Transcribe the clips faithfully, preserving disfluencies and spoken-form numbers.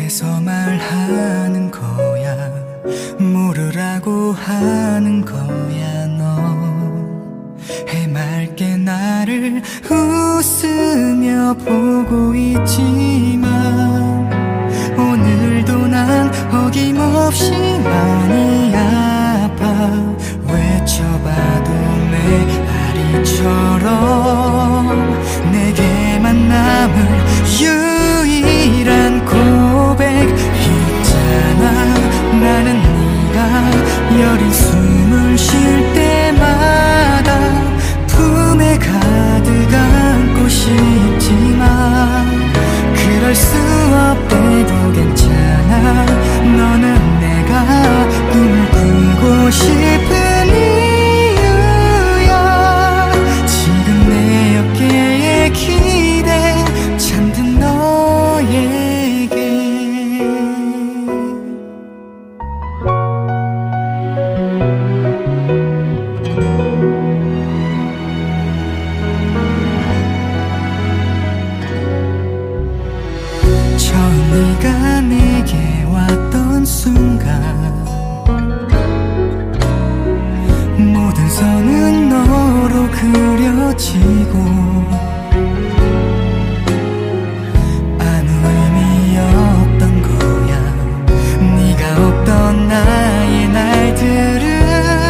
그래서 말하는 거야. 모르라고 하는 거야. 너 해맑게 나를 웃으며 보고 있지만 오늘도 난 어김없이 많이 아파. 외쳐봐도 메아리처럼 내게만 남을 유일한 고백 있잖아. 나는 네가 여린 숨을 쉴 때마다 품에 가득 안고 싶지만 그럴 수 없대도 괜찮아. 너는 내가 꿈을 꾸고 싶은 이유야. 지금 내 어깨에 기대 잠든 너에게. 처음 네가 내게 왔던 순간 모든 선은 너로 그려지고 아무 의미 없던 거야. 네가 없던 나의 날들은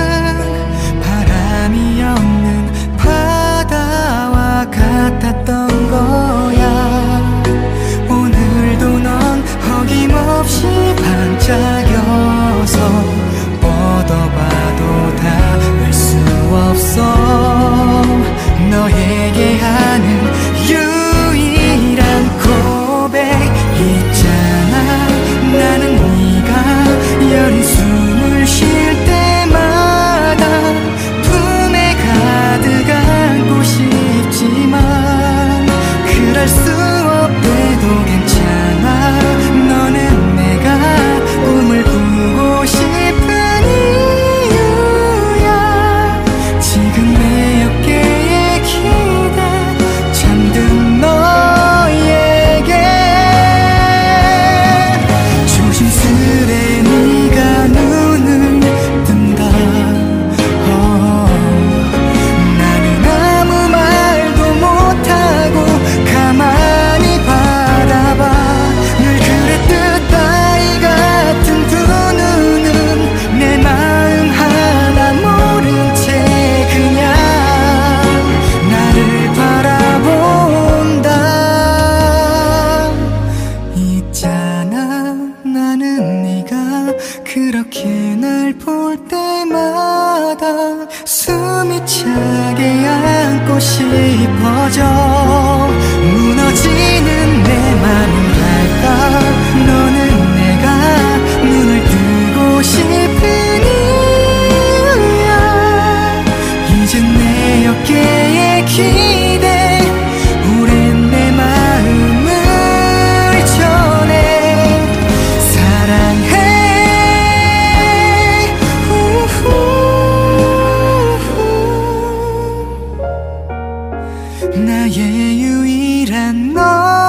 바람이 없는 바다와 같았던 거야. 오늘도 넌 어김없이 반짝여서 뻗어봐도 닿을 수 없어. 너에게 하는 유일한 고백 있잖아. 나는 네가 여린 숨을 쉴 때마다 품에 가득 안고 싶지만 그럴 수 없대도 괜찮아. 너는 내가 꿈을 꾸고 싶은 이유야. 지금 내 어깨에 기대 잠든 너에게. 조심스레 네가 눈을 뜬다. oh, 나는 아무 말도 못하고 가만히 바라봐. 늘 그랬듯 아이 같은 두 눈은 내 마음 하나 모른 채 그냥 나를 바라본다. 있잖아. 나는 네가 그렇게 날 볼 때마다 숨이 차게 안고 싶어져. 무너지는 내 맘을 알까. 너는 내가 눈을 뜨고 싶은 이유야. 이젠 내 어깨에 기대 오랜 내 마음을 전해. 사랑해. 우후. 나의 유일한 너.